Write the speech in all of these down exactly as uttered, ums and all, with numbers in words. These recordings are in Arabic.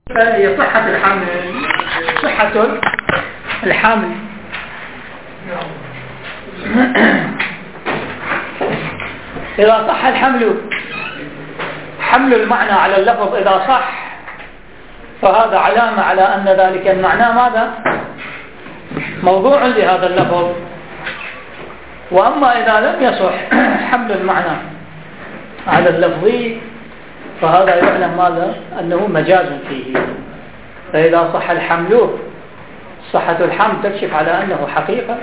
هي صحة الحمل. صحة الحمل إذا صح الحمل، حمل المعنى على اللفظ إذا صح فهذا علامة على أن ذلك المعنى ماذا؟ موضوع لهذا اللفظ. وأما إذا لم يصح حمل المعنى على اللفظ فهذا يعلم ماذا؟ أنه مجاز فيه. فإذا صح الحمل، صحة الحمل تكشف على أنه حقيقة،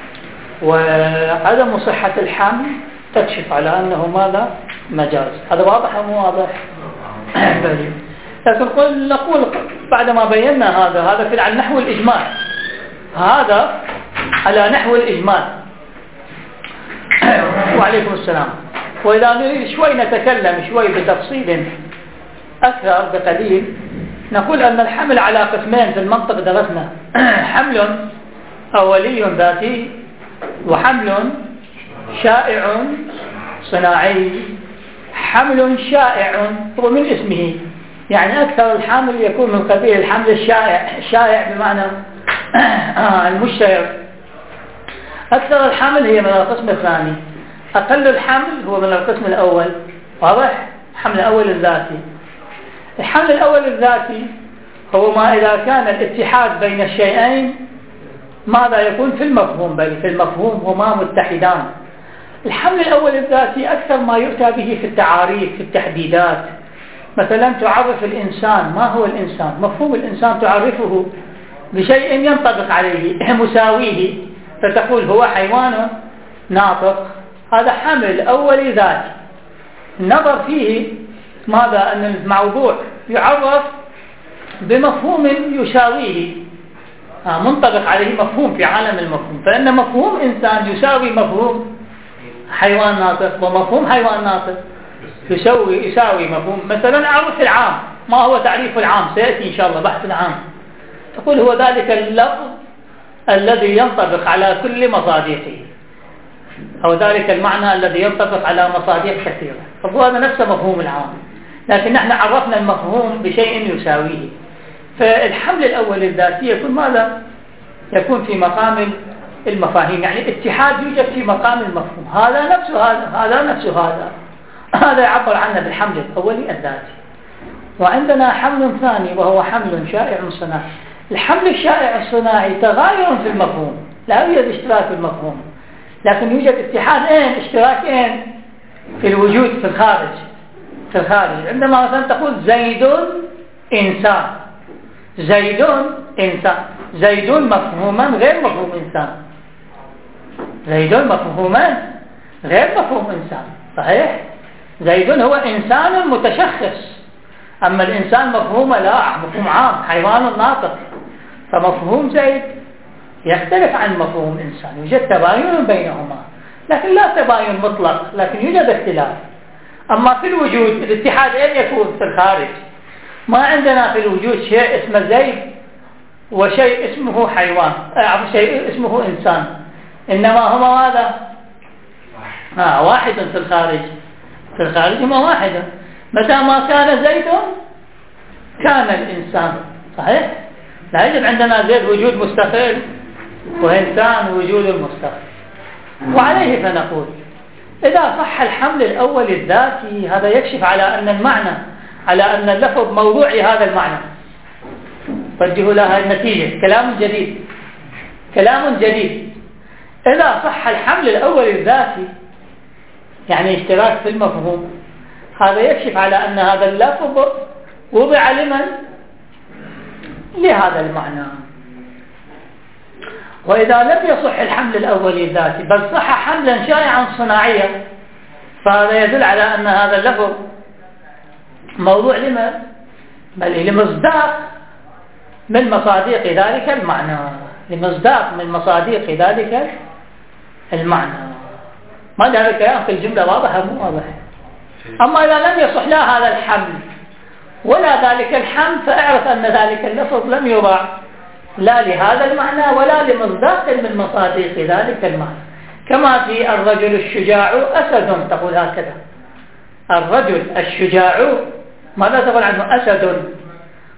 وعدم صحة الحمل تكشف على أنه ماذا؟ مجاز. هذا واضح أو مو واضح؟ لكن نقول بعدما بينا هذا هذا في على نحو الإجمال، هذا على نحو الإجمال. وعليكم السلام. وإذا نريد شوي نتكلم شوي بتفصيل أكثر بقليل، نقول أن الحمل على قسمين في المنطق درسنا: حمل أولي ذاتي، وحمل شائع صناعي. حمل شائع هو من اسمه، يعني أكثر الحمل يكون من قبيل الحمل الشائع. الشائع بمعنى المشتهر. أكثر الحمل هي من القسم الثاني، أقل الحمل هو من القسم الأول. واضح؟ الحمل الأول الذاتي. الحمل الأول الذاتي هو ما إذا كان الاتحاد بين الشيئين ماذا يكون في المفهوم، بل في المفهوم هما متحدان. الحمل الأول الذاتي أكثر ما يؤتى به في التعاريف، في التحديدات. مثلا تعرف الإنسان، ما هو الإنسان؟ مفهوم الإنسان تعرفه بشيء ينطبق عليه مساويه، فتقول هو حيوان ناطق. هذا حمل أولي ذاتي. النظر فيه ماذا؟ أن الموضوع يعرف بمفهوم يساويه، منطبق عليه مفهوم في عالم المفهوم. فإن مفهوم إنسان يساوي مفهوم حيوان ناطق، ومفهوم حيوان ناطق يساوي يساوي مفهوم. مثلا أعرف العام، ما هو تعريف العام؟ سيأتي إن شاء الله بحث العام. تقول هو ذلك اللفظ الذي ينطبق على كل مصادقه، أو ذلك المعنى الذي ينطبق على مصادق كثيرة. فهو هذا نفس مفهوم العام، لكن نحن عرفنا المفهوم بشيء يساويه. فالحمل الأول الذاتي يكون ماذا؟ يكون في مقام المفاهيم، يعني اتحاد يوجد في مقام المفهوم. هذا نفس هذا، هذا نفس هذا. هذا يعبر عنه بالحمل الأولي الذاتي. وعندنا حمل ثاني وهو حمل شائع صناعي. الحمل الشائع الصناعي تغاير في المفهوم، لا يوجد اشتراك في المفهوم، لكن يوجد اتحادين، اشتراكين في الوجود في الخارج. في الخارج عندما مثلا تقول زيد إنسان، زيد إنسان، زيد مفهوما غير مفهوم إنسان. زيد مفهوما غير مفهوم إنسان، صحيح؟ زيد هو إنسان متشخص، أما الإنسان مفهوم لا، مفهوم عام، حيوان ناطق. فمفهوم زيد يختلف عن مفهوم إنسان، يوجد تباين بينهما، لكن لا تباين مطلق، لكن يوجد اختلاف. أما في الوجود الاتحاد أين يكون؟ في الخارج. ما عندنا في الوجود شيء اسمه زيد وشيء اسمه حيوان، أو شيء اسمه إنسان، إنما هما ماذا؟ آه واحد في الخارج. في الخارج هما واحدة. متى ما كان زيد كان الإنسان، صحيح؟ لا يوجد عندنا زيد وجود مستقل وإنسان وجود مستقل. وعليه فنقول إذا صح الحمل الأول الذاتي هذا يكشف على أن المعنى، على أن اللفظ موضوع لهذا المعنى. وجهوا لها النتيجة. كلام جديد، كلام جديد. إذا صح الحمل الأول الذاتي يعني اشتراك في المفهوم، هذا يكشف على أن هذا اللفظ وضع لمن؟ لهذا المعنى. وإذا لم يصح الحمل الأول الذاتي بل صح حملا شائعا صناعيا، فهذا يدل على أن هذا اللفظ موضوع لمن؟ بل لمصداق من مصادق ذلك المعنى، لمصداق من مصادق ذلك المعنى. ما هذا الكلام في الجملة واضح أو مو واضح؟ أما إذا لم يصح لا هذا الحمل ولا ذلك الحمل، فاعرف أن ذلك اللفظ لم يوضع لا لهذا المعنى ولا لمصداق من مصادق ذلك المعنى. كما في الرجل الشجاع أسد، تقول هكذا: الرجل الشجاع، ماذا تقول عنه؟ أسد.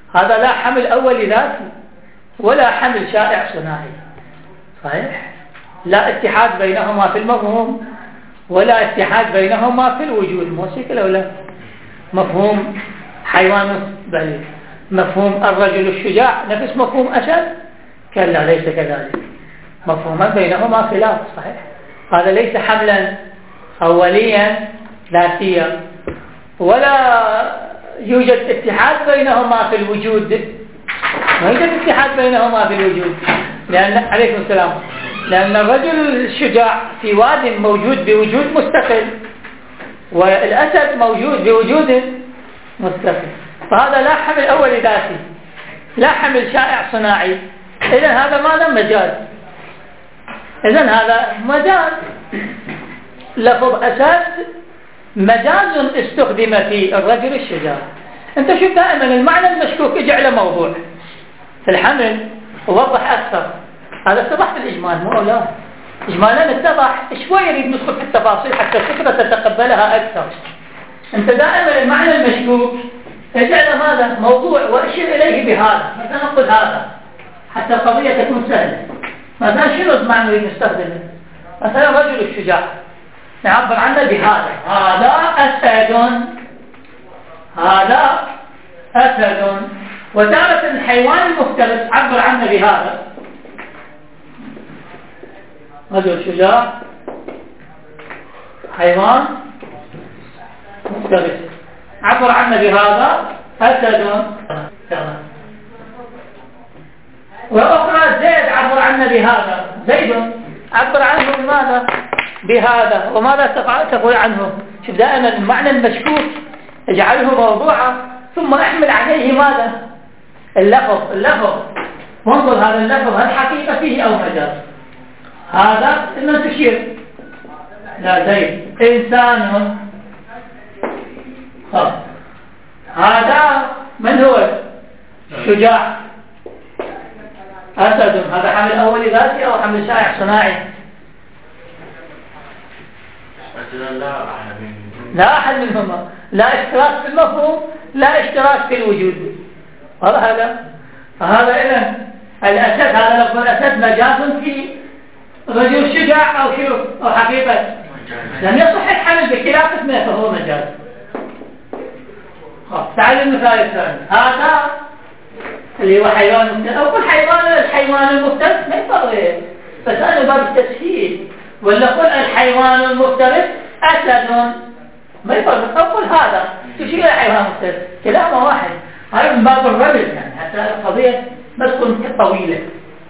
هذا لا حمل أولي ذاتي ولا حمل شائع صناعي، صحيح؟ لا اتحاد بينهما في المفهوم ولا اتحاد بينهما في الوجود، موسيقى لو لا مفهوم حيوان بل مفهوم الرجل الشجاع نفس مفهوم أسد، كلا ليس كذلك، مفهوما بينهما خلاف، صحيح؟ هذا ليس حملا أوليا ذاتيا ولا يوجد اتحاد بينهما في الوجود، ما يوجد اتحاد بينهما في الوجود، لأن عليكم السلام لأن الرجل الشجاع في واد موجود بوجود مستقل والأسد موجود بوجود مستقل، فهذا لا حمل أولي ذاتي لا حمل شائع صناعي، إذن هذا ماذا؟ مجاز. إذن هذا مجاز، لفظ أسد مجاز استخدم في الرجل الشجاع. أنت شوف دائما المعنى المشكوك اجعله موضوع في الحمل ووضح أكثر، هذا اتضح في الإجمال مو لا إجمالا اتضح، شوي يريد ندخل في التفاصيل حتى الفكرة تتقبلها أكثر. أنت دائما المعنى المشكوك اجعل هذا موضوع وأشير إليه بهذا، مثلا نقول هذا حتى القضية تكون سهلة. مثلا شنو المعنى اللي نستخدمه؟ مثلا رجل الشجاع نعبر عنه بهذا، هذا أسد، هذا أسد. وتارة الحيوان المفترس عبر عنه بهذا، رجل شجاع حيوان مفترس عبر عنه بهذا أسد. وأخرى زيد عبر عنه بهذا، زيد عبر عنه بماذا؟ بهذا. وماذا تقول عنه؟ شوف دائما المعنى المشكوك اجعله موضوعا ثم احمل عليه ماذا؟ اللفظ اللفظ وانظر هذا اللفظ هل حقيقة فيه أو مجاز. هذا إنه تشير لا زيد إنسان، خلاص هذا من هو؟ شجاع أسد. هذا حمل أولي ذاتي أو حمل شائع صناعي؟ لا أحد منهما، لا اشتراك في المفهوم لا اشتراك في الوجود. هذا فهذا إذن الأسد، هذا لفظ الأسد مجاز في رجل الشجاع أو شو أو حقيقة لم يصح الحمل بخلاف اسمه فهو مجاز. تعال المثال الثاني، هذا اللي هو حيوان مفترس أو كل حيوان الحيوان المفترس ما يفرق، بس أنا باب التسهيل ولا قل الحيوان المفترس أسد ما يفرق، أو قل هذا تشير الحيوان المفترس كلامه واحد. هذا من باب الرمز يعني حتى القضية ما تكون طويلة.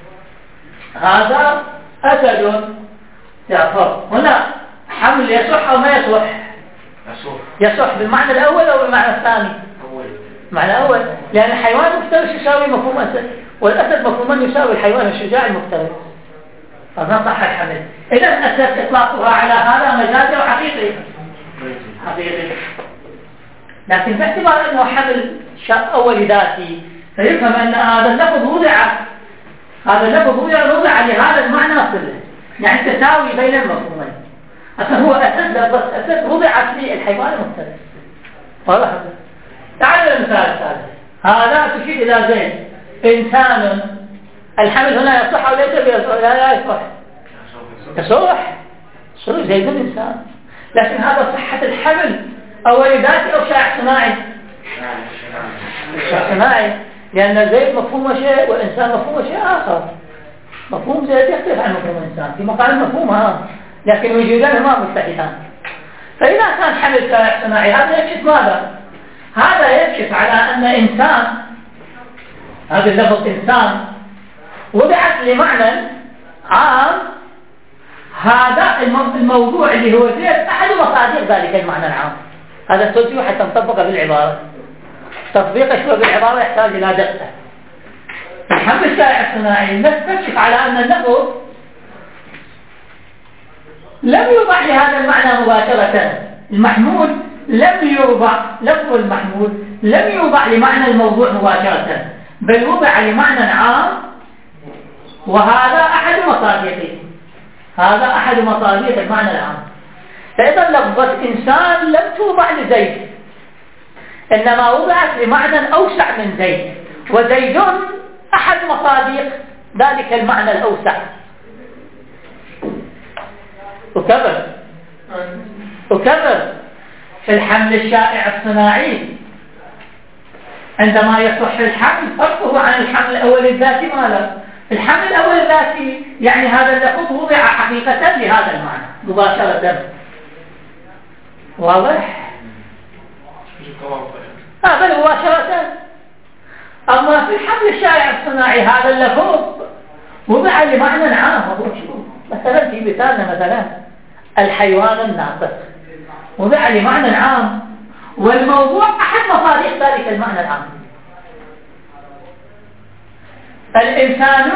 هذا أسد يعفر، هنا حمل يصح أو ما يصح؟ يصح بالمعنى الأول أو بالمعنى الثاني؟ المعنى الأول، لأن الحيوان المفترس يساوي مفهوم أسد والأسد مفهوما يساوي الحيوان الشجاع المفترس، فما صح الحمل. إذا أسد إطلاقها على هذا مجازي أو حقيقي؟ حقيقي. لكن باعتبار أنه حمل أولي ذاتي فيفهم أن هذا اللفظ وضع هذا اللفظ وضع لهذا المعنى كله، يعني تساوي بين المفهومين. أصلا هو أسد بس أسد وضعت لي الحيوان المفترس. واضح؟ تعال المثال الثالث، هذا تشير إلى زين إنسان. الحمل هنا يصح أو ليس بيصح؟ لا يصح. يصح صح زيد الإنسان، لكن هذا صحة الحمل أولي ذاتي أو شائع صناعي؟ شائع صناعي، لأن زيد مفهوم شيء والإنسان مفهوم شيء آخر. مفهوم زيد يختلف عن مفهوم الإنسان في مقام مفهومها، لكن وجودانهما مستحيلان. فإذا كان حمل شائع صناعي هذا يكشف ماذا؟ هذا يكشف على أن إنسان، هذا اللفظ إنسان وضعت لمعنى عام. هذا الموضوع اللي هو زيد أحد مصادر ذلك المعنى العام. هذا التوجيه حتى نطبقه بالعبارة، تطبيق شوى بالعبارة يحتاج إلى دقة. الحمل الشائع الصناعي نستكشف على أن اللفظ لم يوضع لهذا المعنى مباشرة. المحمول لم يوضع، لفظ المحمول لم يوضع لمعنى الموضوع مباشرة، بل وضع لمعنى عام، وهذا أحد مصادره. هذا أحد مصادر المعنى العام. فإذا لفظة إنسان لم توضع لزيد، إنما وضعت لمعنى أوسع من زيد، وزيد أحد مصادق ذلك المعنى الأوسع. وكبر وكبر في الحمل الشائع الصناعي عندما يصح الحمل فرقه عن الحمل الأول الذاتي ماذا؟ الحمل الأول الذاتي يعني هذا اللفظ وضع حقيقة لهذا المعنى مباشرة. واضح؟ آه بل مباشرة. أما في الحمل الشائع الصناعي هذا اللفظ وضع لمعنى عام. مثلا في مثالنا مثلا الحيوان الناطق وضع لمعنى عام، والموضوع أحد مصادق ذلك المعنى العام. الإنسان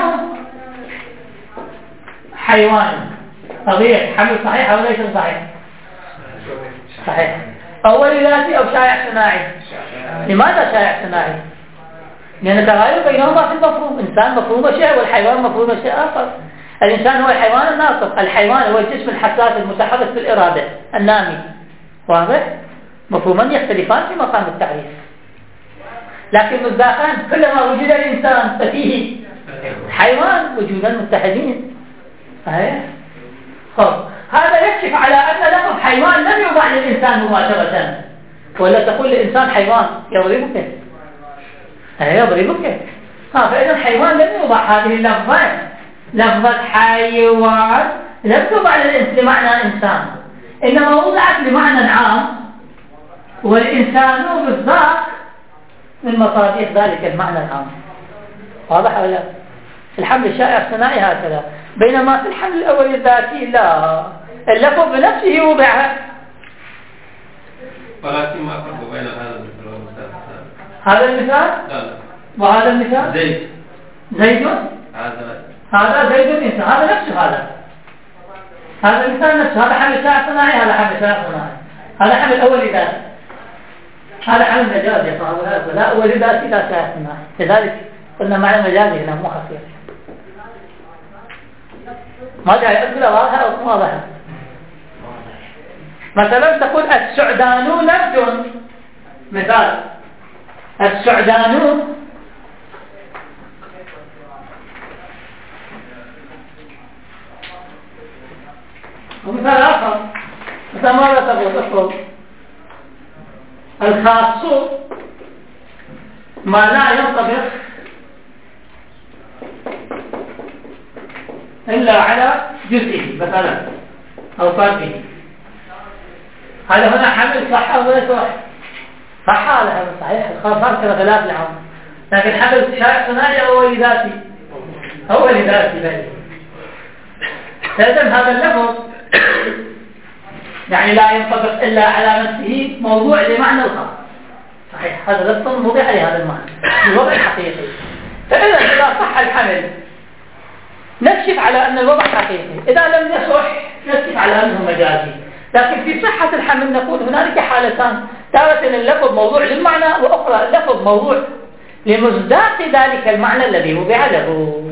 حيوان طبيعي، حمل صحيح أو ليس صحيح؟ صحيح. أول ذاتي أو شائع صناعي؟ لماذا شائع صناعي؟ لأن تغير بينهما في المفهوم. إنسان مفهوم شيء والحيوان مفهوم شيء آخر. الإنسان هو الحيوان الناطق، الحيوان هو الجسم الحساس المتحرك بالإرادة النامي. واضح؟ مفهومان يختلفان في مقام التعريف، لكن مصداقان كلما وجد الإنسان ففيه حيوان وجودا متحدين. صحيح؟ خب هذا يكشف على أن لفظ حيوان لم يوضع للإنسان مباشرة، ولا تقول للإنسان حيوان يضربك يضربك ها فإذا الحيوان لم يوضع هذه اللفظة. لفظة حيوان لم توضع لمعنى إنسان، إنما وضعت لمعنى عام، والإنسان مصداق من مصادق ذلك المعنى العام. واضح ولا لا؟ في الحمل الشائع الصناعي هكذا، بينما في الحمل الأول الذاتي لا، اللفظ بنفسه وضع. ولكن ما فرق بين هذا المثال والمثال هذا المثال؟ لا لا. وهذا المثال؟ زيد زيد؟ هذا هذا زيد الإنسان، هذا نفسه. هذا هذا المثال نفسه. هذا حمل شائع صناعي، هذا حمل شائع صناعي. هذا حمل أول ذاتي، هذا حمل مجازي يا صاحبي. لا أول ذاتي لا شائع صناعي، لذلك قلنا معنى مجازي هنا مو حقيقي. ما جاي أقول واضحة أو واضحة. مثلا تقول السعدان نبت، مثال السعدان ومثال آخر مثلا ماذا تقول؟ تقول الخاص ما لا ينطبق إلا على جزئه مثلا أو فرده. هذا هنا حمل صح أو غير صح؟ صح هذا حمل صحيح. الخاص كذا خلاف العام، لكن حمل شائع صناعي أو أول ذاتي أول ذاتي بني. فإذن هذا اللفظ يعني لا ينطبق إلا على نفسه، موضوع لمعنى الخاص. صحيح هذا لفظ موضع لهذا المعنى الوضع الحقيقي. فإذا إذا صح الحمل نكشف على أن الوضع حقيقي، إذا لم يصح نكشف على أنه مجازي. لكن في صحة الحمل نقول هنالك حالتان، تارة اللفظ موضوع للمعنى، وأخرى اللفظ موضوع لمصداق ذلك المعنى الذي وضع له.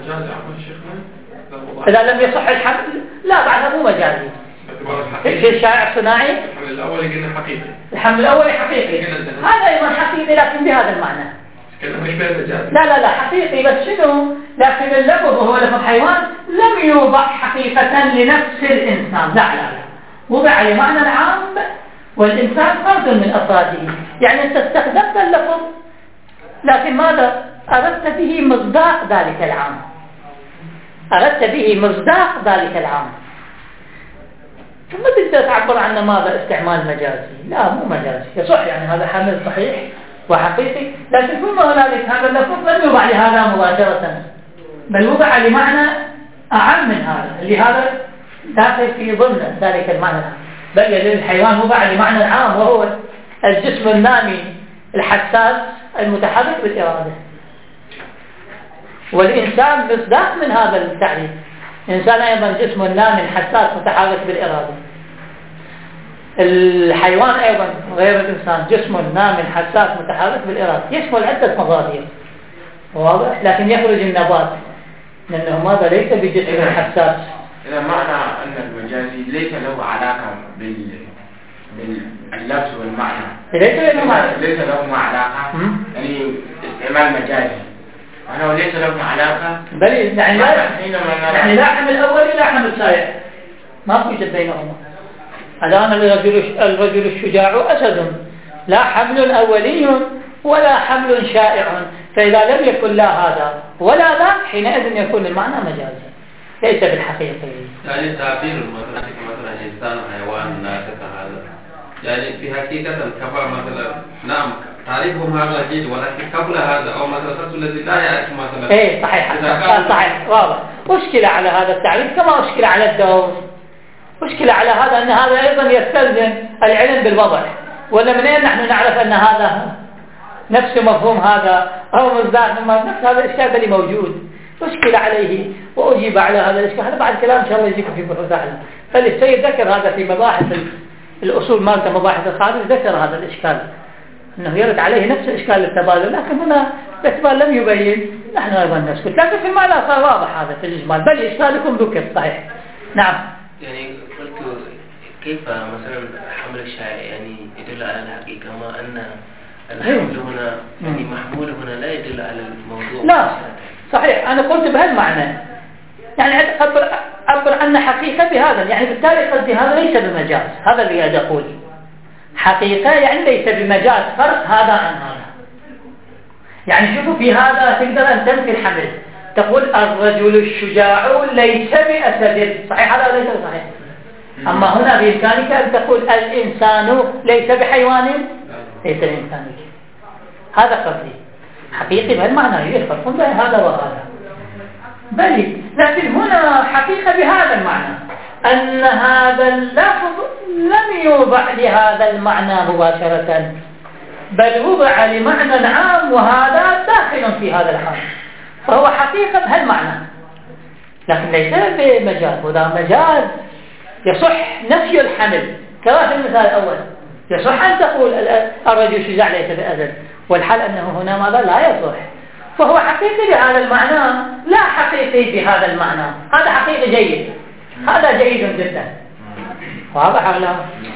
إذا لم يصح الحمل لا بعد مو مجازي. في الشائع الصناعي الحمل الأول قلنا حقيقي، الحمل الأول حقيقي، هذا أيضا حقيقي لكن بهذا المعنى. لا لا لا حقيقي بس شنو؟ لكن اللفظ وهو لفظ حيوان لم يوضع حقيقة لنفس الإنسان. لا لا لا وضع لمعنى العام، والإنسان فرد من أفراده. يعني أنت استخدمت اللفظ لكن ماذا؟ أردت به مصداق ذلك العام، أردت به مصداق ذلك العام. ثم تقدر تعبر عنه ماذا؟ استعمال مجازي. لا مو مجازي، يصح يعني هذا حمل صحيح وحقيقي، لكن ثم هنالك هذا اللفظ لم يوضع لهذا مباشرة، بل وضع لمعنى أعم من هذا، اللي هذا داخل في ضمن ذلك المعنى. بل للحيوان وضع لمعنى عام، وهو الجسم النامي الحساس المتحرك بالإرادة. والإنسان مصداق من هذا التعريف. الإنسان أيضا جسم نامي حساس متحرك بالإرادة. الحيوان أيضا غير الإنسان جسم نامي حساس متحرك بالإرادة، يشمل عدة مصادر. واضح؟ لكن يخرج النبات لأنه ماذا؟ ليس بجسم حساس. إذا معنى أن المجازي ليس له علاقة بال باللفظ والمعنى، ليس له معنى، ليس له علاقة. يعني الاستعمال مجازي أنه ليس له علاقة. بل يعني لا يعني لا حمل أولي لا حمل شائع، ما توجد بينهما. الآن الرجل الرجل الشجاع أسد، لا حمل أولي ولا حمل شائع، فإذا لم يكن لا هذا ولا ذا حينئذ يكون المعنى مجازي ليس بالحقيقي. يعني تعبير مثلا مثلا إنسان حيوان ناطق هذا يعني في حقيقة كفى مثلا نعم تعريفهم هذا جيد، ولكن قبل هذا أو مثلا الشخص الذي لا يعرف مثلا. إيه صحيح صحيح واضح. أشكل على هذا التعريف كما أشكل على الدوس، أشكل على هذا أن هذا أيضا يستلزم العلم بالوضع، ولا من أين نحن نعرف أن هذا نفس مفهوم هذا أو مصداق نفس هذا الإشكال اللي موجود. أشكل عليه وأجيب على هذا الإشكال. هذا بعد كلام إن شاء الله يجيكم في بحوث أعلى. فالسيد ذكر هذا في مباحث الأصول مالته مباحث الخارج، ذكر هذا الإشكال أنه يرد عليه نفس إشكال التبادل، لكن هنا باعتبار لم يبين نحن أيضا نسكت، لكن في المعنى صار واضح هذا في الإجمال، بل إشكالكم ذكر صحيح. نعم. يعني قلت كيف مثلا حمل الشائع يعني يدل على الحقيقة، ما أن الحمل هنا يعني محمول هنا لا يدل على الموضوع. لا صحيح، أنا قلت بهالمعنى يعني أعبر أعبر عن حقيقة بهذا، يعني بالتالي قصدي هذا ليس بمجاز، هذا اللي قاعد أقول حقيقة يعني ليس بمجاز، فرق هذا عن هذا. يعني شوفوا في هذا تقدر أن تنفي الحمل، تقول الرجل الشجاع ليس بأسد، صحيح هذا ليس صحيح. أما هنا بإمكانك أن تقول الإنسان ليس بحيوان، ليس بإمكانك. هذا قصدي حقيقي بهالمعنى، يفرق بين هذا وهذا. بل لكن هنا حقيقة بهذا المعنى أن هذا اللفظ لم يوضع لهذا المعنى مباشرة، بل وضع لمعنى عام وهذا داخل في هذا الحال، فهو حقيقة بهالمعنى لكن ليس بمجاز. وذا مجاز يصح نفي الحمل كما في المثال الأول، يصح أن تقول الرجل شجاع ليس بأسد، والحال أنه هنا ماذا لا يصح، فهو حقيقي بهذا المعنى لا حقيقي بهذا المعنى. هذا حقيقي جيد، هذا جيد جدا، واضح ولا؟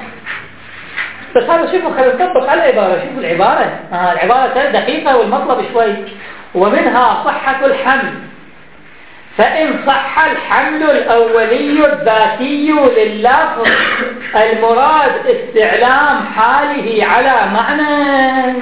بس هذا شوفوا خلينا نطبق على العبارة. شوفوا العبارة آه العبارة دقيقة والمطلب شوي. ومنها صحة الحمل، فإن صح الحمل الأولي الذاتي لللفظ المراد استعلام حاله على معنى،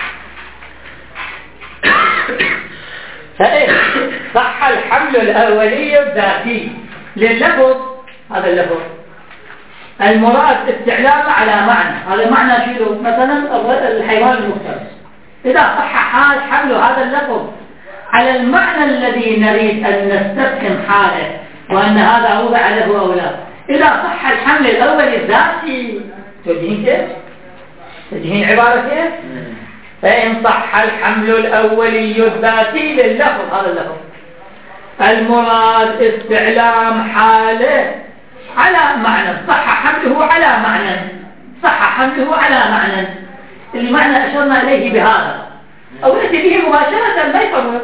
فإن صح الحمل الأولي الذاتي لللفظ، هذا اللفظ المراد استعلام على معنى، هذا المعنى شيله مثلا الحيوان المفترس، إذا صح حال حمل هذا اللفظ على المعنى الذي نريد أن نستفهم حاله وأن هذا وضع له أو لا، إذا صح الحمل الأولي الذاتي توجهين كيف؟ توجهين عبارة كيف؟ فإن صح الحمل الأولي الذاتي لللفظ، هذا اللفظ المراد استعلام حاله على معنى، صح حمله على معنى، صح حمله على معنى، اللي معنى أشرنا إليه بهذا أو نأتي به مباشرة ما يفرق.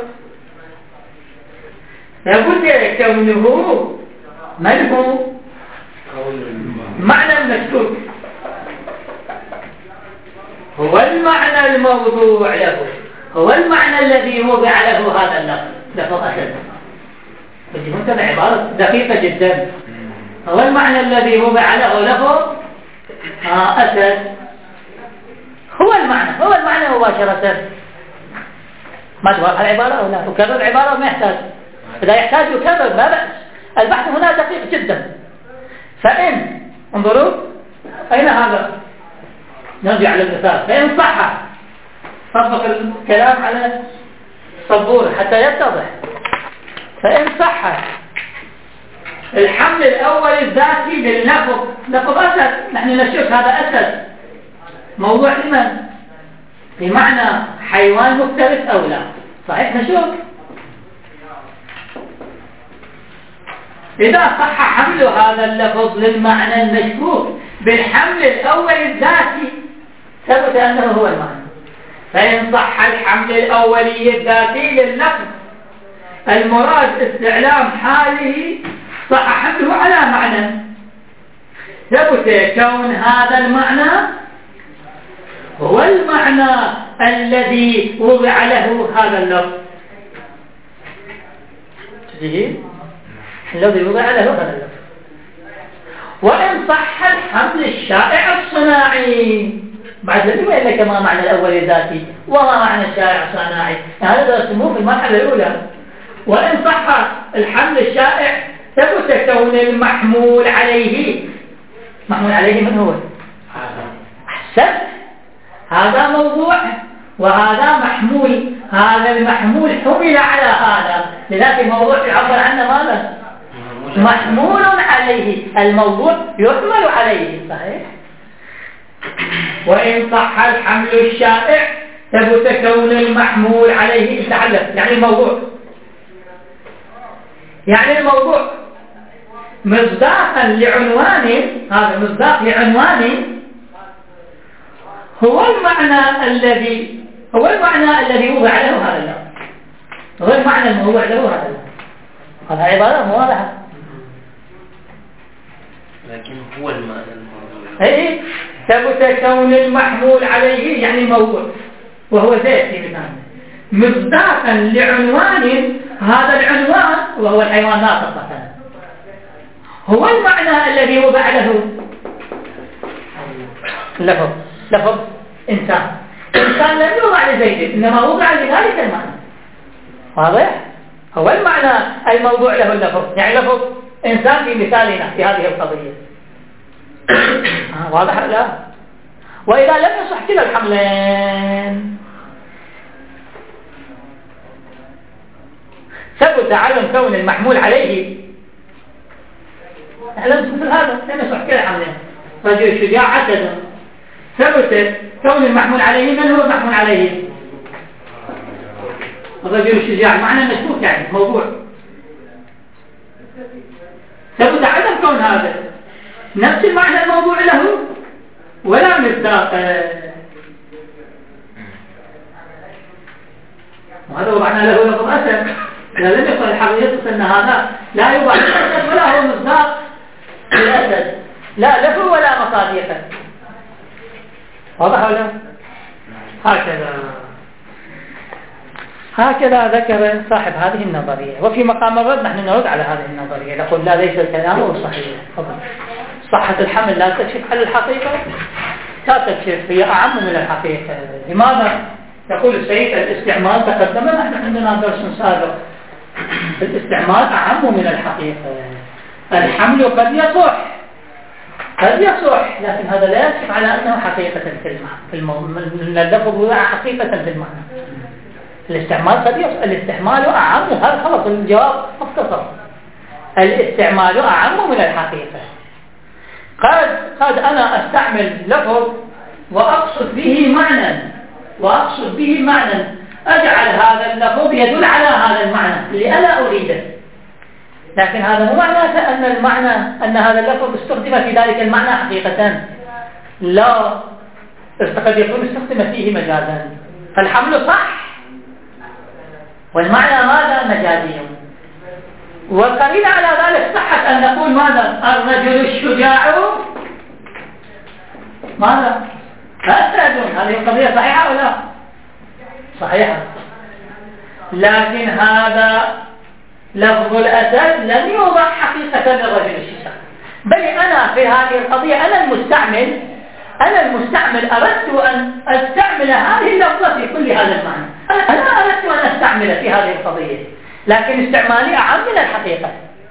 لابد كونه من هو معنى المشكوك، هو المعنى الموضوع له، هو المعنى الذي وضع له هذا اللفظ، لفظ أسد. بدي منتبه عبارة دقيقة جدا. هو المعنى الذي وضع له لفظ أسد، هو المعنى، هو المعنى مباشرة. ما توضح العبارة أو لا؟ وكرر العبارة ما يحتاج، إذا يحتاج يكرر ما بأس. البحث هنا دقيق جدا. فإن انظروا أين هذا؟ نرجع على المثال. فإن صح، طبق الكلام على السبورة حتى يتضح. فإن صح الحمل الأول الذاتي لللفظ، لفظ أسد، نحن نشوف هذا أسد موضوع لمن؟ بمعنى حيوان مفترس أو لا، صحيح نشوف. إذا صح حمل هذا اللفظ للمعنى المشكوك بالحمل الأول الذاتي ثبت أنه هو المعنى. فإن صح الحمل الأولي الذاتي لللفظ المراد استعلام حاله صح حمله على معنى، ثبت كون هذا المعنى هو المعنى الذي وضع له هذا اللفظ. الذي وضع له هذا اللفظ. وإن صح الحمل الشائع الصناعي. بعد ذلك يقول لك ما معنى الأول الذاتي وما معنى الشائع الصناعي، هذا درسموه في المرحلة الأولى. وإن صح الحمل الشائع ثبت كون المحمول عليه. محمول عليه من هو؟ أحسنت، هذا موضوع وهذا محمول. هذا المحمول حمل على هذا، لذلك الموضوع يعبر عنه ماذا؟ محمول عليه. الموضوع يحمل عليه، صحيح. وإن صح الحمل الشائع ثبت كون المحمول عليه يتعلق، يعني الموضوع يعني الموضوع مصداقا لعنوان، هذا مصداق لعنوان هو المعنى الذي هو المعنى الذي وضع له هذا اللفظ، هو المعنى الموضوع له هذا اللفظ. هذا عبارة واضحة، لكن هو المعنى الموضوع. اي ثبت كون المحمول عليه يعني الموضوع، وهو ذات في مثال مصداقا لعنوان. هذا العنوان وهو الحيوانات مثلا هو المعنى الذي وضع له لفظ لفظ إنسان. إنسان لم يوضع لزيد، إنما وضع لذلك المعنى. واضح؟ هو المعنى الموضوع له اللفظ، يعني لفظ إنسان في مثالنا في هذه القضية. واضح لا؟ وإذا لم يصح كلا الحملين ثبت عدم كون المحمول عليه. لم مثل هذا لم يصح كلا الحملين. رجل شجاع عدد ثبت كون المحمول عليه. من هو المحمول عليه؟ الرجل الشجاع، معنى مشبوك يعني موضوع. ثبت عدم كون هذا نفس المعنى الموضوع له ولا مصداق. وهذا وضعنا له لفظ أسد. إذا لم يصل الحقيقة أن هذا لا يوضع الأسد ولا هو مصداق الأسد، لا لفظ ولا مصاديقا. واضح ولا؟ هكذا هكذا ذكر صاحب هذه النظرية. وفي مقام الرد نحن نرد على هذه النظرية، نقول لا، ليس الكلام صحيح. صحة الحمل لا تكشف على الحقيقة، لا تكشف، هي أعم من الحقيقة. لماذا؟ يقول السيد الاستعمال تقدم، نحن عندنا درس سابق الاستعمال أعم من الحقيقة. الحمل قد يصح قد يصح لكن هذا لا يكشف على أنه حقيقة في المعنى. اللفظ هو حقيقة في المعنى. الاستعمال قد يصح، الاستعمال أعم. هذا خلص الجواب مختصر. الاستعمال أعم من الحقيقة. قد قد أنا أستعمل لفظ وأقصد به معنى وأقصد به معنى أجعل هذا اللفظ يدل على هذا المعنى اللي أنا أريده، لكن هذا مو معناته أن المعنى أن هذا اللفظ استخدم في ذلك المعنى حقيقة. لا، قد يكون استخدم فيه مجازا. فالحمل صح والمعنى ماذا؟ مجازي. والقرينة على ذلك صحت أن نقول ماذا؟ الرجل الشجاع ماذا؟ أسد. هذه القضية صحيحة ولا؟ صحيحة. لكن هذا لفظ الأسد لم يوضع حقيقة للرجل الشجاع، بل أنا في هذه القضية أنا المستعمل أنا المستعمل أردت أن أستعمل هذه اللفظة في كل هذا المعنى. أنا أردت أن أستعمل في هذه القضية، لكن استعمالي أعم من الحقيقة.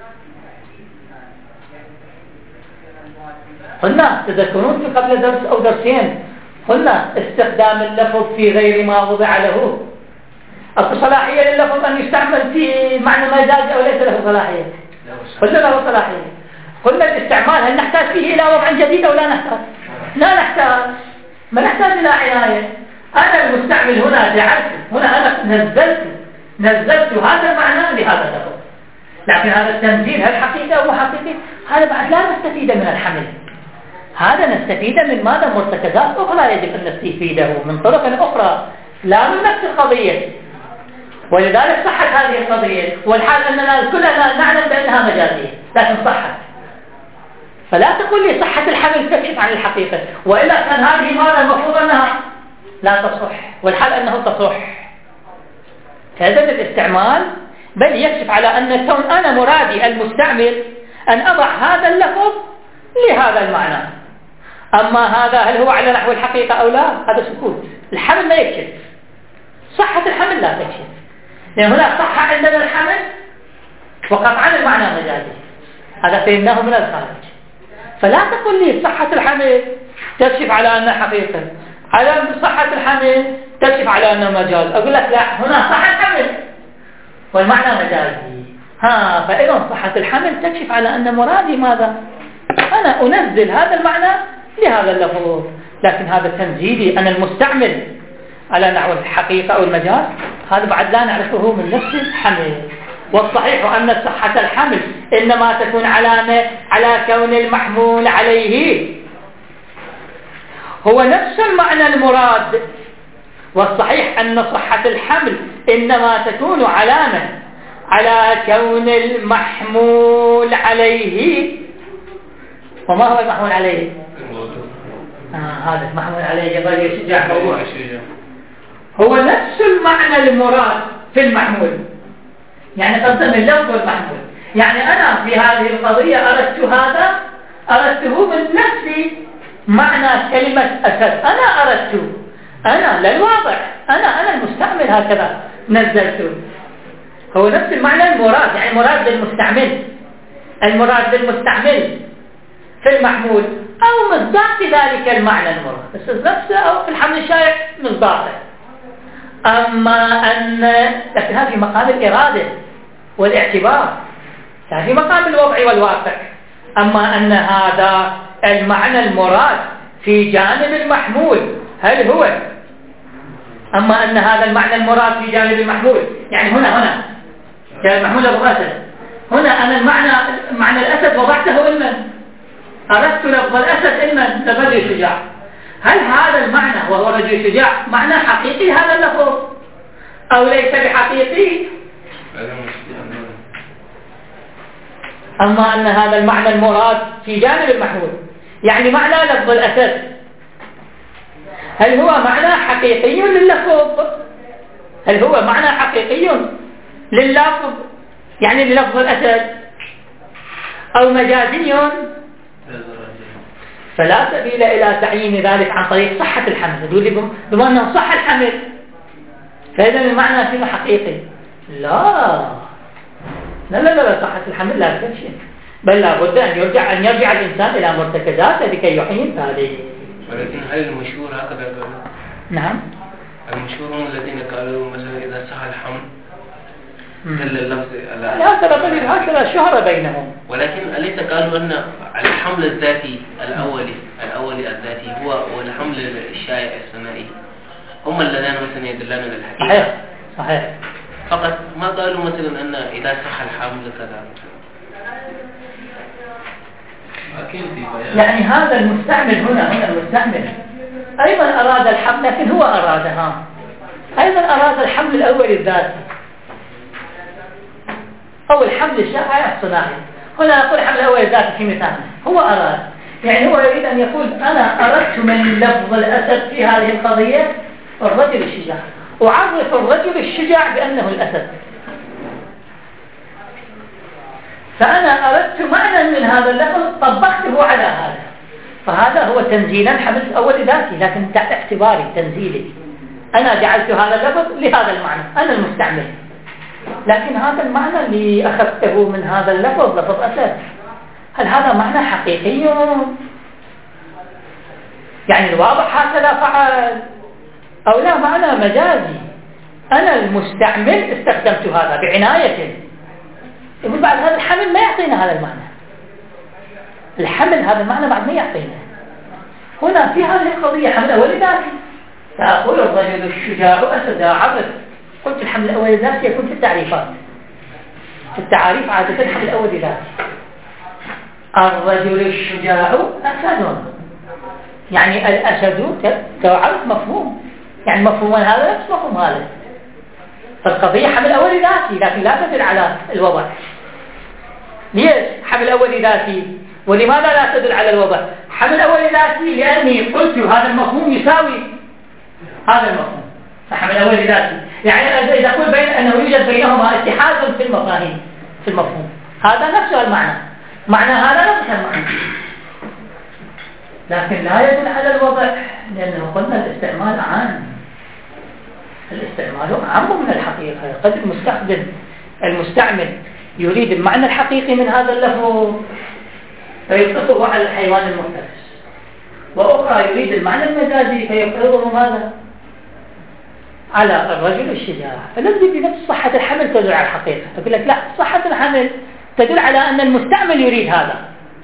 قلنا تذكرون في قبل درس أو درسين قلنا استخدام اللفظ في غير ما وضع له. الصلاحية لللفظ أن يستعمل في معنى مجازي أو ليس له صلاحية؟ قلنا له صلاحية. قلنا الاستعمال هل نحتاج فيه إلى وضع جديد أو لا نحتاج؟ لا نحتاج، ما نحتاج إلى عناية. أنا المستعمل هنا جعلت هنا أنا نزلت نزلت هذا المعنى لهذا اللفظ، لكن هذا التنزيل هل حقيقة أو حقيقي؟ هذا بعد لا نستفيد من الحمل، هذا نستفيد من ماذا؟ مرتكزات أخرى يجب أن نستفيده من طرق أخرى لا من نفس القضية. ولذلك صحت هذه القضية، والحال أننا كلنا نعلم بأنها مجازية لكن صحت. فلا تقول لي صحة الحمل تكشف عن الحقيقة، وإلا كان هذه ماذا المفروض أنها لا تصح، والحال أنه تصح. هذا الاستعمال بل يكشف على أن كون أنا مرادي المستعمل أن أضع هذا اللفظ لهذا المعنى. أما هذا هل هو على نحو الحقيقة أو لا، هذا سكوت. الحمل لا يكشف، صحة الحمل لا تكشف، لأن هنا صح عندنا الحمل وقطعا المعنى مجازي، هذا فهمناه من الخارج. فلا تقول لي صحة الحمل تكشف على أنه حقيقة، على صحة الحمل تكشف على أنه مجاز. أقول لك لا، هنا صح الحمل والمعنى مجازي. ها، فإذا صحة الحمل تكشف على أن مرادي ماذا؟ أنا أنزل هذا المعنى لهذا اللفظ، لكن هذا تنزيلي أنا المستعمل على نحو الحقيقة أو المجاز، هذا بعد لا نعرفه من نفس الحمل. والصحيح أن صحة الحمل إنما تكون علامة على كون المحمول عليه هو نفس المعنى المراد. والصحيح أن صحة الحمل إنما تكون علامة على كون المحمول عليه. وما هو المحمول عليه؟ آه هذا المحمول عليه يبغى يشجع موضوع. هو نفس المعنى المراد في المحمول، يعني قسم اللفظ والمحمول. يعني أنا في هذه القضية أردت هذا، أردته من نفس معنى كلمة أسد. أنا أردت، أنا لا الواضع، أنا أنا المستعمل هكذا نزلته. هو نفس المعنى المراد، يعني مراد للمستعمل، المراد للمستعمل في المحمول أو مصداق ذلك المعنى المراد، بس نفسه أو في الحمل الشائع مصداقه. أما أن لكن هذا في مقام الإرادة والاعتبار، هذا في مقام الوضع والواقع. أما أن هذا المعنى المراد في جانب المحمول هل هو أما أن هذا المعنى المراد في جانب المحمول، يعني هنا هنا جانب المحمول لفظ أسد، هنا أنا المعنى معنى الأسد وضعته إلما، أردت لفظ الأسد إلما لرجل شجاع. هل هذا المعنى وهو رجل شجاع معنى حقيقي هذا اللفظ أو ليس بحقيقي؟ أما أن هذا المعنى المراد في جانب المحمول، يعني معنى لفظ الأسد هل هو معنى حقيقي لللفظ؟ هل هو معنى حقيقي لللفظ يعني للفظ الأسد أو مجازي؟ فلا سبيل إلى تعيين ذلك عن طريق صحة الحمل. تقول لي بما أنه صح الحمل فإذا المعنى فيه حقيقي. لا لا لا لا صحة الحمل لا تكشف، بل لا بد أن يرجع أن يرجع الإنسان إلى مرتكزاته لكي يحين ذلك. ولكن هل المشهور هكذا قالوا؟ نعم، المشهور هم الذين قالوا مثلا إذا صح الحمل دل اللفظ على هكذا بل هكذا شهر بينهم. ولكن أليس قالوا أن الحمل الذاتي الأولي الأولي الذاتي هو والحمل الشائع الثنائي هم الذين مثلا يدلون على الحقيقة؟ صحيح صحيح. فقط ما قالوا مثلا أن إذا صح الحمل كذا. يعني هذا المستعمل هنا هنا المستعمل أيضا أراد الحمل، لكن هو أرادها أيضا أراد الحمل الأولي الذاتي أو الحمل الشائع الصناعي. هنا نقول الحمل الأولي الذاتي في مثال هو أراد، يعني هو يريد أن يقول أنا أردت من لفظ الأسد في هذه القضية الرجل الشجاع، أعرف الرجل الشجاع بأنه الأسد، فأنا أردت معنى من هذا اللفظ طبقته على هذا، فهذا هو تنزيلا حمل الأول ذاتي لكن اعتباري تنزيلي. أنا جعلت هذا اللفظ لهذا المعنى، أنا المستعمل، لكن هذا المعنى اللي أخذته من هذا اللفظ لفظ أسد هل هذا معنى حقيقي؟ يعني الواضح هكذا فعل أو لا معنى مجازي؟ أنا المستعمل استخدمت هذا بعناية. يقول بعد هذا الحمل ما يعطينا هذا المعنى، الحمل هذا المعنى بعد ما يعطينا. هنا في هذه القضية حمل أول ذاتي، فأقول الرجل الشجاع أسد عرف، قلت الحمل الأول ذاتي يكون في التعريفات، في التعاريف عادة الحمل الأول ذاتي. الرجل الشجاع أسد، يعني الأسد تعرف مفهوم، يعني مفهوم هذا نفس مفهوم هذا، فالقضية حمل أولي ذاتي لكن لا تدل على الوضع. ليش حمل أولي ذاتي ولماذا لا تدل على الوضع؟ حمل أولي ذاتي لأني قلت هذا المفهوم يساوي هذا المفهوم الحمل الأول ذاتي. يعني إذا أقول بين أنه يوجد بينهما اتحاد في المفاهيم في المفهوم، هذا نفس المعنى، معنى هذا نفس المعنى، لكن لا يدل على الوضع، لأنه قلنا الاستعمال عام، الاستعمال عام من الحقيقة. قد المستخدم المستعمل يريد المعنى الحقيقي من هذا اللفظ فيطلقه على الحيوان المفترس، وأخرى يريد المعنى المجازي فيفرضه ماذا؟ على الرجل الشجاع. فالذي بنفس صحة الحمل تدل على الحقيقة. أقول لك لا، صحة الحمل تدل على أن المستعمل يريد هذا،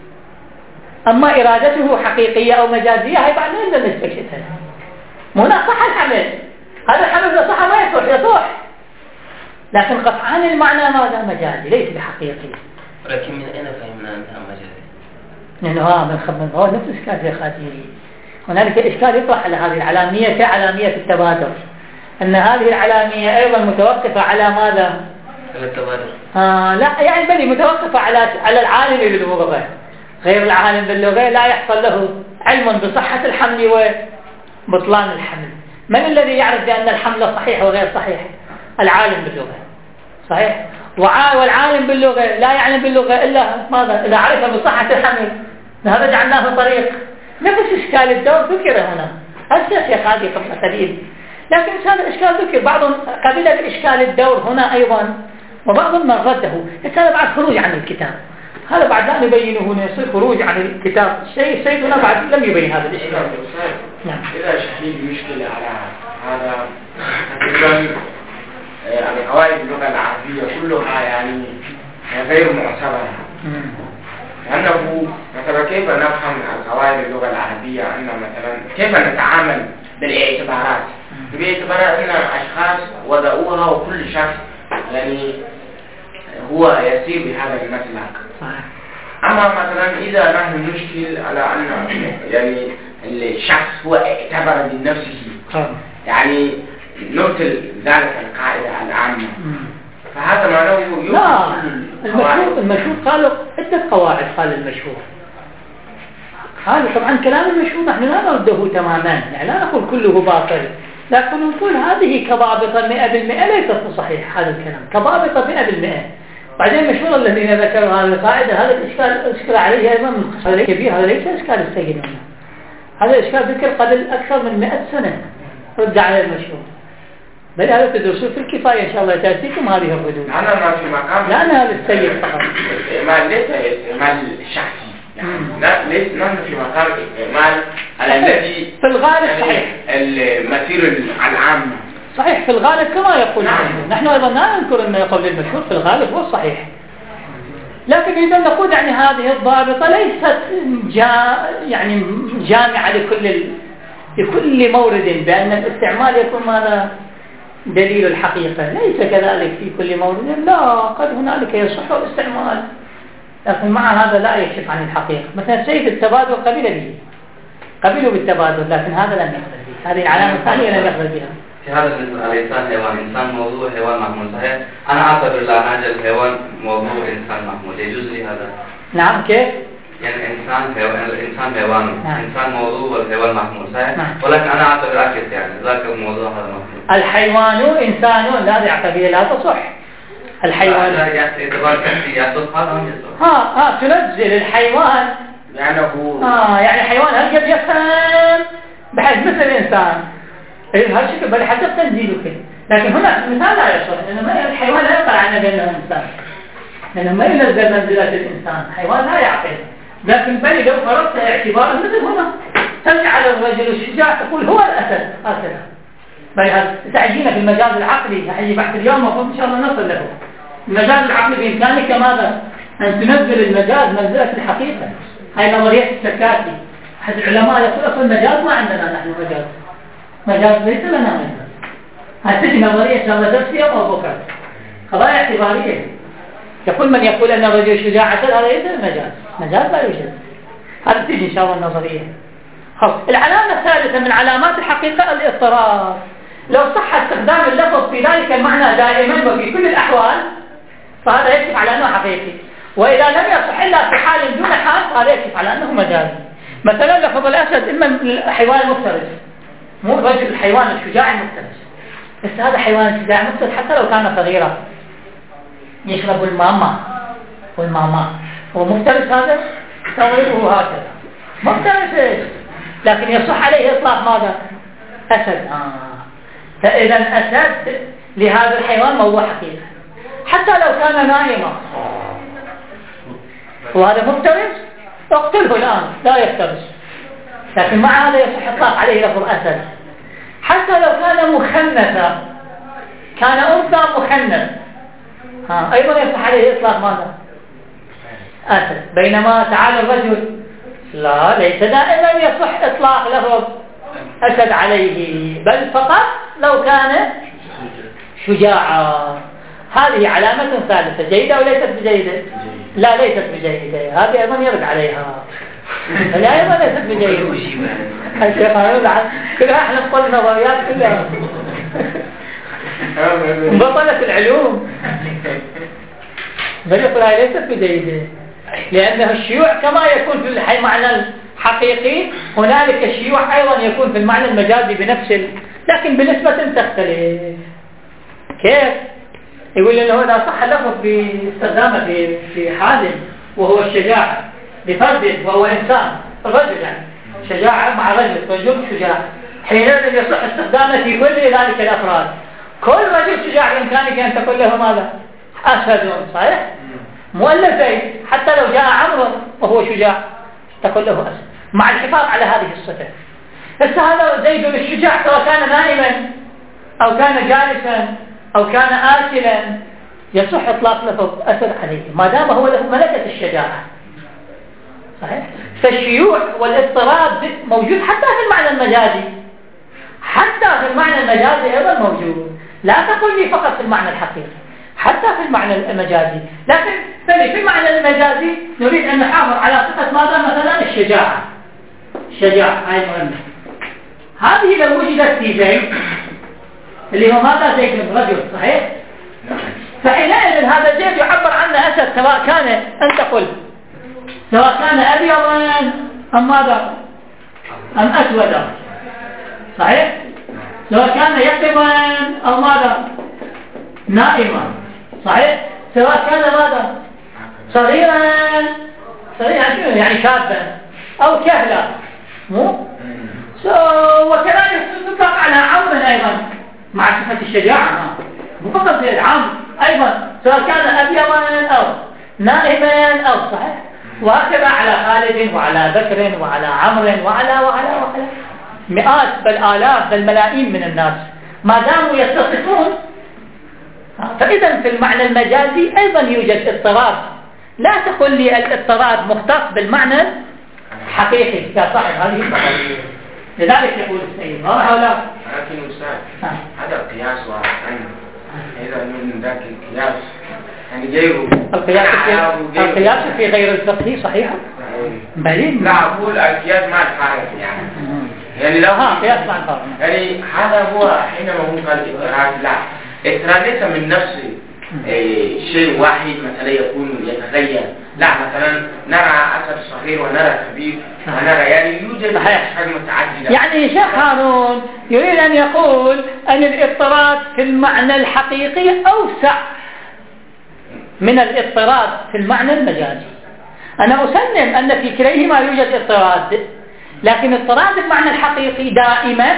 أما إرادته حقيقية أو مجازية هي بعد ما يقدر نستكشفها. هنا صح الحمل، هذا الحمل إذا صح ما يصح، يصح، لكن قطعان المعنى ماذا؟ مجازي ليس بحقيقي. ولكن من أين فهمنا أنها مجازي؟ لأنه ها من خمن هو نفس إشكال في خاتيري. هنالك إشكال يطرح على هذه العلامية كعلامية التبادر، أن هذه العلامية أيضا متوقفة على ماذا؟ على التبادر. آه لا، يعني بل متوقفة على على العالم باللغة. غير العالم باللغة لا يحصل له علم بصحة الحمل وبطلان الحمل. من الذي يعرف بأن الحمل صحيح وغير صحيح؟ العالم باللغة، صحيح؟ والعالم باللغة لا يعلم باللغة إلا ماذا؟ إذا عرف بصحة الحمل. هذا جعلناه طريق. نفس إشكال الدور ذكر هنا. الشيخ هذه قبل قليل، لكن هذا الإشكال ذكر. بعض قبل الإشكال الدور هنا أيضا، وبعض من رده. هذا بعد خروج عن الكتاب، هذا بعد لا نبينه هنا، يصير خروج عن الكتاب. الشيء سيدنا بعد لم يبين هذا الإشكال. نعم. إذا شحيد مشكلة على هذا تقريبا يعني قواعد اللغة العربية كلها يعني غير معتبرة، لأنه مثلا كيف نفهم قواعد اللغة العربية؟ أن مثلا كيف نتعامل بالاعتبارات؟ باعتبارات أن أشخاص وضعوها وكل شخص يعني هو يسير بهذا المسلك. أما مثلا إذا نحن نشكل على أن يعني الشخص هو اعتبر من نفسه، يعني نبطل ذلك القاعدة العامة، فهذا معناه يمكن. لا، المشهور المشهور قالوا عدة قواعد. قال المشهور قالوا طبعا كلام المشهور نحن لا نرده تماما، يعني لا نقول كله باطل، لكن نقول هذه كضابطة مئة بالمئة ليست صحيح. هذا الكلام كضابطة مئة بالمئة. بعدين المشهور الذين ذكروا هذه القاعدة هذا الإشكال أشكل عليه أيضا من قصة كبير. هذا ليس إشكال السيد هنا، هذا إشكال ذكر قبل أكثر من مئة سنة رد على المشهور. بل هذا تدرسوا في الكفاية إن شاء الله تأتيكم هذه الردود. أنا ما في مقام. لا أنا للسيد فقط. استعمال ليس استعمال شخصي، يعني لا ليس نحن في مقام استعمال الذي في الغالب صحيح. المسير العام صحيح في الغالب كما يقول. نعم. نحن أيضا لا ننكر أن يقول المشهور في الغالب هو الصحيح، لكن إذا نقول يعني هذه الضابطة ليست جا يعني جامعة لكل ال... لكل مورد، بأن الاستعمال يكون ماذا؟ دليل الحقيقة. ليس كذلك في كل مورد، لا، قد هنالك يصح الاستعمال، لكن مع هذا لا يكشف عن الحقيقة. مثلا سيد التبادل قبل به، قبلوا بالتبادل، لكن هذا لم يقبل به. هذه العلامة الثانية لم يقبل بها. في هذا الإنسان حيوان، إنسان موضوع حيوان محمول، صحيح؟ أنا أعتبر لا ناجل الحيوان موضوع إنسان محمول، يجوز لي هذا؟ نعم. كيف؟ يعني إنسان حيوان، الإنسان حيوان، نعم. إنسان موضوع والحيوان محمول، صحيح؟ نعم. ولكن أنا أعتبر عكس، يعني ذاك الموضوع هذا محمول. الحيوان إنسان لا يعتبر لا تصح. الحيوان لا يعتبر كثير يصح هذا هم يصح. ها ها تنزل الحيوان يعني هو آه يعني الحيوان هل قد يفهم بحيث مثل الإنسان هالشكل بل حسب تنزيله كده. لكن هنا المثال لا يصح، لأن الحيوان لا يقل عنه بأنه إنسان، لأنه ما ينزل منزلة الإنسان. حيوان لا يعقل، لكن بل لو فرضت اعتبارا مثل هنا تجعل الرجل الشجاع تقول هو الأسد هكذا. بل تعجينا في المجال العقلي هي بحث اليوم مفروض إن شاء الله نصل له. المجال العقلي بإمكانك ماذا؟ أن تنزل المجاز منزلة الحقيقة. هاي نظرية السكاتي. أحد العلماء يقول أصل المجاز ما عندنا نحن مجاز، مجاز ليس لنا مجاز. هذه نظرية إن شاء الله درس يوم أو بكرة، قضايا اعتبارية. يقول من يقول أن الرجل شجاع أسد هذا ليس مجاز، مجاز لا يوجد. هذا تيجي إن شاء الله النظرية. العلامة الثالثة من علامات الحقيقة الاضطرار. لو صح استخدام اللفظ في ذلك المعنى دائما وفي كل الأحوال فهذا يكشف على أنه حقيقي، وإذا لم يصح إلا في حال دون حال فهذا يكشف على أنه مجازي. مثلا لفظ الأسد إما الحيوان المفترس، مو الرجل الحيوان الشجاع المفترس، بس هذا حيوان الشجاع المفترس حتى لو كان صغيرا يشرب الماء والماء، هو مفترس هذا صغيره هكذا مفترس، لكن يصح عليه إطلاق ماذا؟ أسد. آه. فإذا أسد لهذا الحيوان موضوع حقيقة، حتى لو كان نائما وهذا مفترس اقتله الآن لا يفترس، لكن مع هذا يصح إطلاق عليه لفظ أسد. حتى لو كان مخنثا، كان أنثى مخنث، ها أيضا يصح عليه إطلاق ماذا؟ أسد. بينما تعالى الرجل لا، ليس دائما يصح إطلاق لفظ أسد عليه، بل فقط لو كان شجاعا. هذه علامة ثالثة جيدة وليست بجيدة؟ لا ليست بجيدة، هذه أيضا يرد عليها، لا أيضا ليست بجيدة. الشيخ هذا كلها احنا نقول النظريات كلها بطلت العلوم، بل يقول هذه ليست بجيدة، لأنه الشيوع كما يكون في المعنى الحقيقي هنالك شيوع أيضا يكون في المعنى المجازي بنفس ال... لكن بنسبة تختلف. كيف؟ يقول لأنه إذا صح اللفظ باستخدامه في في حال وهو الشجاعة بفرد وهو إنسان رجل، يعني شجاعة مع رجل، رجل شجاع، حينئذ يصح استخدامه في كل ذلك الأفراد. كل رجل شجاع بإمكانك أن تقول له ماذا؟ أسد، صحيح؟ مؤلف زيد، حتى لو جاء عمرو وهو شجاع تقول له أسد، مع الحفاظ على هذه الصفة. بس هذا زيد الشجاع سواء كان نائما أو كان جالسا أو كان آكلا يصح إطلاق لفظ أسد عليه ما دام هو له ملكة الشجاعة، صحيح؟ فالشيوع والاضطراب موجود حتى في المعنى المجازي، حتى في المعنى المجازي أيضا موجود، لا تقول لي فقط في المعنى الحقيقي، حتى في المعنى المجازي. لكن في المعنى المجازي نريد أن نحافظ على صفة ماذا؟ مثلا الشجاعة. الشجاعة هاي مهمة، هذه لو وجدت في زيد اللي هو ماذا؟ زيد رجل، صحيح؟ فحينئذ هذا زيد يعبر عنه أسد، سواء كان أنت قل سواء كان أبيضا أم ماذا؟ أم أسودا، صحيح؟ سواء كان يقظا أو ماذا؟ نائما، صحيح؟ سواء كان ماذا؟ صغيرا، صغيرا يعني شابا أو كهلا، مو؟ so, وكذلك تطلق على عمرو أيضا مع صفة الشجاعة، مو فقط زي العمرو أيضا، سواء كان أبيضا أو نائما أو، صحيح؟ وهكذا على خالد وعلى بكر وعلى عمرو وعلى وعلى وعلى مئات بل آلاف بل ملايين من الناس ما داموا يتصفون. فإذا في المعنى المجازي أيضا يوجد اضطراب، لا تقول لي الاضطراب مختص بالمعنى الحقيقي يا صاحب هذه القضية. لذلك يقول السيد واضح ولا؟ لكن أستاذ هذا القياس واضح، إذا من ذاك القياس يعني غيره القياس في القياس في غير الفقه صحيح؟ بلين لا أقول القياس مع الفارق يعني مم. يعني لو ها قياس مع الفارق، يعني هذا هو حينما هو قال اضطراب، لا اضطراب ليس من نفس إيه شيء واحد مثلا يكون يتغير، لا مثلا نرى أسد صغير ونرى كبير ونرى يعني يوجد أشكال متعددة. يعني شيخ هارون يريد أن يقول أن الاضطراب في المعنى الحقيقي أوسع من الاضطراب في المعنى المجازي. أنا أسلم أن في كليهما يوجد اضطراب، لكن اضطراب المعنى الحقيقي دائما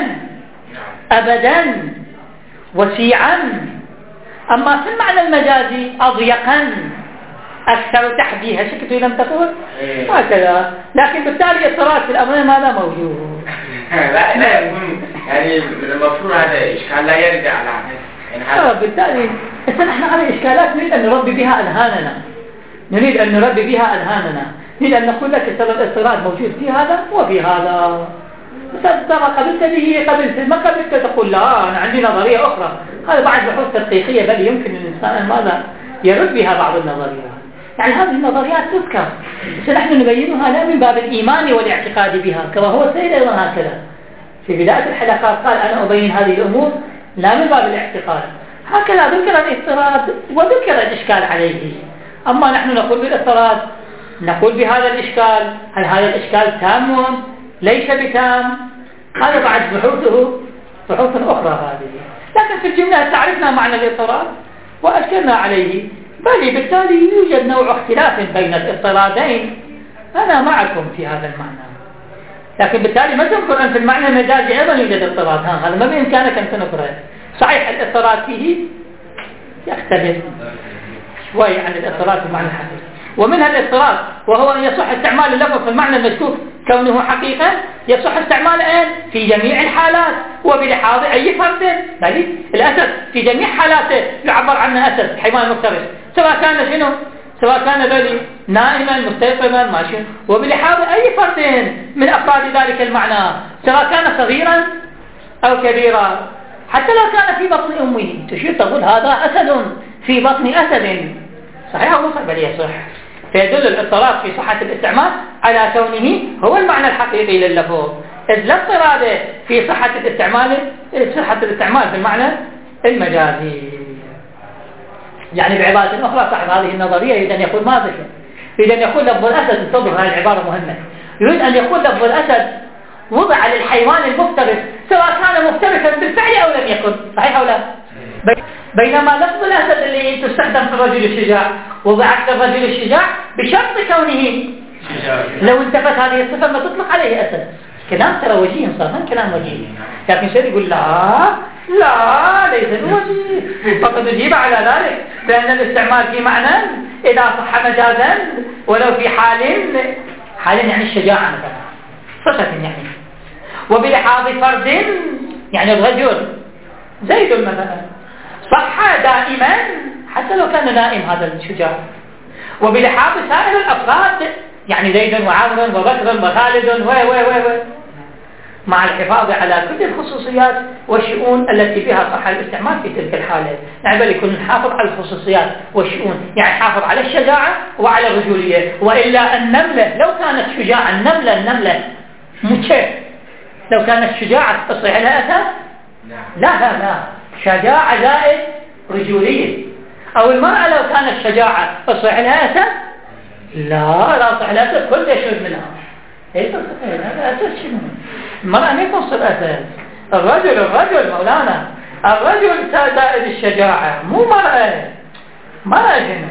أبدا وسيعا، أما في المعنى المجازي أضيقا أكثر تحديها. شكت لم تقول هكذا، لكن بالتالي اضطراب في الأمرين ماذا موجود؟ لا لا يكون يعني المفروض هذا إشكال لا يرد على يعني هذا بالتالي نحن على إشكالات نريد أن نربي بها أذهاننا، نريد أن نربي بها أذهاننا، نريد أن نقول لك ترى الاضطراب موجود في هذا وفي هذا، ترى قبلت به قبلت ما قبلت تقول لا أنا عندي نظرية أخرى. هذا بعد بحوث تدقيقية بل يمكن الإنسان ماذا يرد بها بعض النظريات. يعني هذه النظريات تذكر بس نحن نبينها لا من باب الإيمان والاعتقاد بها، كما هو السيد أيضا هكذا في بداية الحلقات قال أنا أبين هذه الأمور لا من باب الاعتقاد. هكذا ذكر الاضطراب وذكر الإشكال عليه. أما نحن نقول بالاضطراب نقول بهذا الإشكال، هل هذا الإشكال تام ليس بتام؟ هذا بعد بحوثه بحوث أخرى هذه. لكن في الجملة تعرفنا معنى الاضطراد وأشكلنا عليه، بل بالتالي يوجد نوع اختلاف بين الاضطرادين. أنا معكم في هذا المعنى، لكن بالتالي ما تنكر أن في المعنى المجازي أيضا يوجد اضطراد. هذا ما بإمكانك أن تنكره. صحيح الاضطراد فيه يختلف شوي عن الاضطراد في المعنى الحقيقي، ومنها الاضطراد وهو أن يصح استعمال اللفظ في المعنى المشكوك كونه حقيقة، يصح استعماله في جميع الحالات وبلحاظ أي فرد. بل الأسد في جميع حالاته يعبر عنه أسد، حيوان مفترس، سواء كان شنو، سواء كان ذلك نائما مستيقظا ماشيا، وبلحاظ أي فرد من أفراد ذلك المعنى، سواء كان صغيرا أو كبيرا، حتى لو كان في بطن أمه تشير تقول هذا أسد في بطن أسد. صحيح أو صحيح؟ بل يصح. فيدل الاضطراد في صحة الاستعمال على كونه هو المعنى الحقيقي لللفظ، إذ لا اضطراد في صحة الاستعمال صحة الاستعمال في المعنى المجازي. يعني بعبارة أخرى صاحب هذه النظرية يريد أن يقول ماذا؟ يريد أن يقول لفظ الأسد، انتظر هذه العبارة مهمة، يريد أن يقول لفظ الأسد وضع للحيوان المفترس سواء كان مفترسا بالفعل أو لم يكن. صحيح أو لا؟ بينما لفظ الأسد اللي تستخدم في الرجل الشجاع وضعت للرجل الشجاع بشرط كونه لو انتفت هذه الصفة ما تطلق عليه أسد. كلام ترى وجيه صار، كلام وجيه، لكن شيء يقول لا لا ليس وجيه، فقد أجيب على ذلك بأن الاستعمال في معنى إذا صح مجازا ولو في حال حال يعني الشجاعة مثلا صفة يعني، وبلحاظ فرد يعني الرجل زيد مثلا صح دائما حتى لو كان نائم هذا الشجاع، وبلحاظ سائر الأفراد يعني زيد وعمر وبكر وخالد و و و مع الحفاظ على كل الخصوصيات والشؤون التي بها صح الاستعمال في تلك الحالة. يعني بل يكون نحافظ على الخصوصيات والشؤون، يعني حافظ على الشجاعة وعلى الرجولية. وإلا النملة لو كانت شجاعة، النملة النملة مكيف لو كانت شجاعة تصيح لها أسد؟ لا لا لا، شجاعة زائد رجولية. أو المرأة لو كانت شجاعة تصيح لها أسد؟ لا لا تصيح لها أسد، كل يشرب منها. ايش تصيح لها أسد؟ شنو؟ المرأة ما تصير أسد، الرجل الرجل مولانا، الرجل زائد الشجاعة، مو مرأة. مرأة شنو؟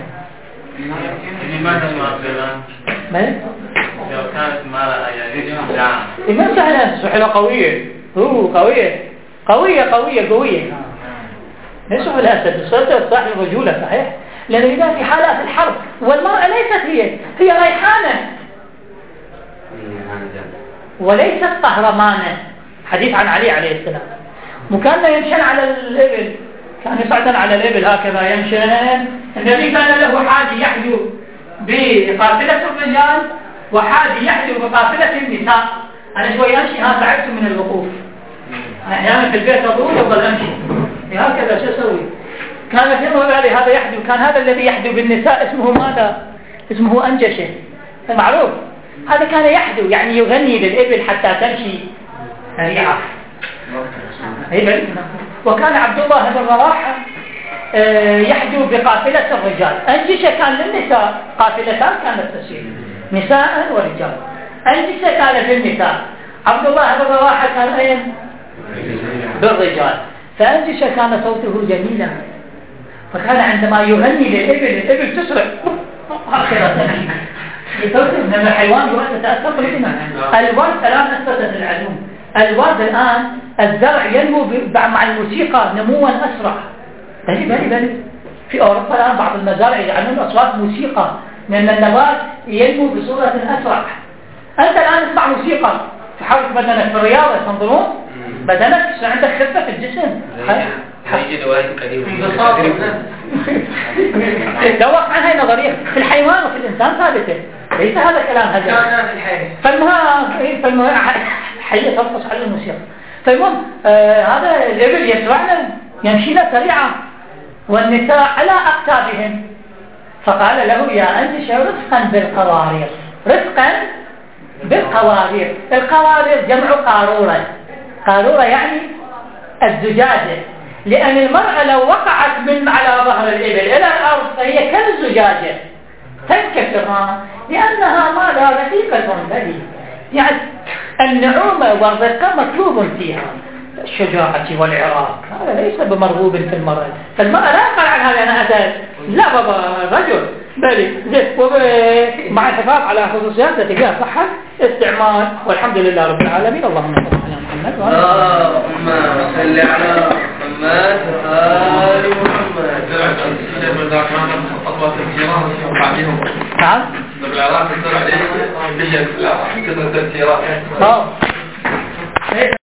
لماذا ما لو كانت مرأة يعني شجاعة؟ ما سهلة، سحلة قوية، هو قوية قوية قوية قوية. ليس هو الأسد، الصدر صاحب الرجولة صحيح، لأنه إذا في حالات الحرب والمرأة ليست هي هي ريحانة وليست قهرمانة. حديث عن علي عليه السلام، وكان يمشن على الإبل، كان يصعدن على الإبل هكذا يمشن. النبي كان له حاجي يحجو بقافلة الرجال وحاجي يحجو بقافلة النساء. أنا شوي أمشي ها تعبت من الوقوف، أحيانا في البيت أضول وأفضل أمشي هكذا. شو أسوي؟ كان في مولى هذا يحدو، كان هذا الذي يحدو بالنساء اسمه ماذا؟ اسمه أنجشة المعروف. هذا كان يحدو يعني يغني للإبل حتى تمشي سريعة. وكان عبد الله بن رواحة يحدو بقافلة الرجال. أنجشة كان للنساء، قافلتان كانت تسير نساء ورجال. أنجشة كان للنساء، عبد الله بن رواحة كان أين؟ بالرجال. فأنجشة كان صوته جميلا، فكان عندما يغني للإبل الإبل تسرع هكذا صوته من الحيوان يؤثر تأثر قلبنا. الورد الآن أثبتت العلوم، الورد الآن الزرع ينمو مع الموسيقى نموا أسرع. بلي بلي بلي في أوروبا الآن بعض المزارع يجعلون أصوات موسيقى لأن النبات ينمو بصورة أسرع. أنت الآن اسمع موسيقى تحاول بدنك في الرياضة تنظرون بدنك عندك خفة في الجسم. يجد واحد قديم دوق عنها نظرية في الحيوان وفي الإنسان ثابتة، ليس هذا كلام هذا. فالمهم فالمهم حية ترقص على الموسيقى. فالمهم آه هذا الإبل يسرعنا يمشينا سريعا والنساء على أقتابهم. فقال له يا أنجشة رفقا بالقوارير، رفقا بالقوارير. القوارير جمع قارورة، قارورة يعني الزجاجة، لأن المرأة لو وقعت من على ظهر الإبل إلى الأرض فهي كالزجاجة تنكسرها لأنها ماذا رقيقة بلي، يعني النعومة والرقة مطلوب فيها، الشجاعة والعراق هذا ليس بمرغوب في المرأة. فالمرأة لا يقال عن هذا أنا أتى لا بابا رجل بل مع الحفاظ على خصوصيات التي فيها صحة استعمال. والحمد لله رب العالمين. اللهم صل على محمد اللهم صل على محمد وآل محمد. نعم بالعراق الزرع ليش؟ بالعراق كثرة التفسيرات.